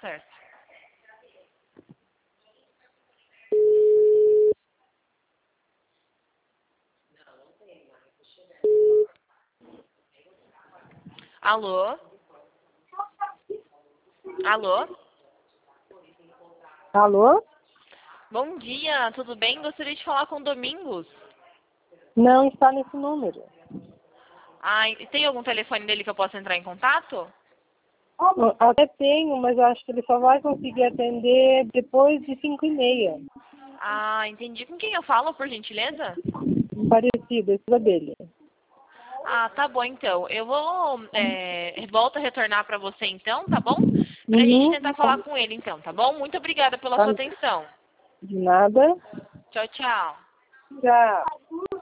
certo. Alô? Alô? Alô? Bom dia, tudo bem? Gostaria de falar com o Domingos. Não está nesse número. Ah, e tem algum telefone dele que eu possa entrar em contato? Até tenho, mas eu acho que ele só vai conseguir atender depois de 5h30. Ah, entendi. Com quem eu falo, por gentileza? Parecido, esse dele. Ah, tá bom então. Eu vou volto a retornar para você então, tá bom? Pra gente tentar falar com ele então, tá bom? Muito obrigada pela sua atenção. De nada. Tchau, tchau. Tchau.